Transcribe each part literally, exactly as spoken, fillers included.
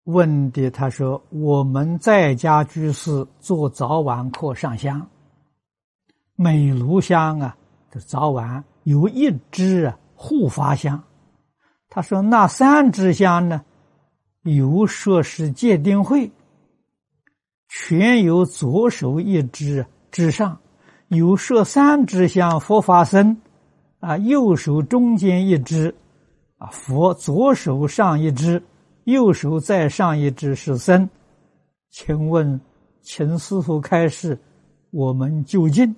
问的他说：我们在家居士做早晚课上香，每炉香啊，这早晚有一支啊护法香。他说那三支香呢，有说是戒定慧，全由左手一支之上，有说三支香佛法僧啊，右手中间一支啊，佛左手上一支，右手再上一支是僧。请问，请师父开示，我们究竟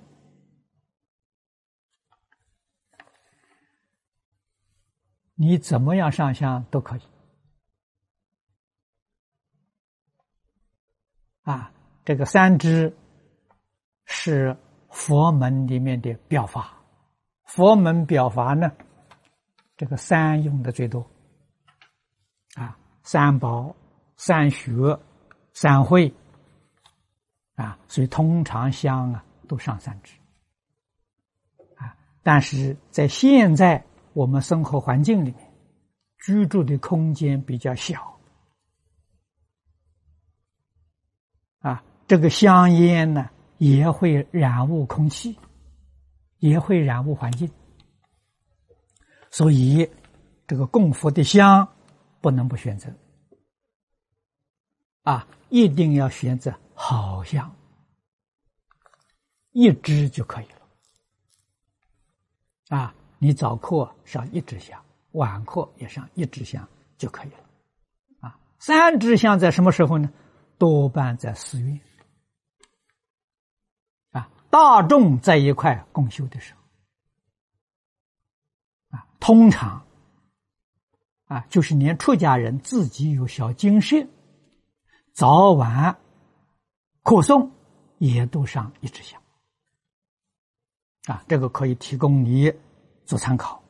你怎么样上香都可以啊。这个三支是佛门里面的表法，佛门表法呢，这个三用的最多啊，三宝、三学、三会啊，所以通常香啊都上三支啊。但是在现在我们生活环境里面，居住的空间比较小啊，这个香烟呢也会染污空气，也会染污环境，所以这个供佛的香不能不选择啊，一定要选择好香，一支就可以了啊。你早课上一支香，晚课也上一支香就可以了啊。三支香在什么时候呢？多半在寺院啊，大众在一块共修的时候啊，通常啊，就是连出家人自己有小精舍，早晚课诵也都上一支香啊，这个可以提供你做参考。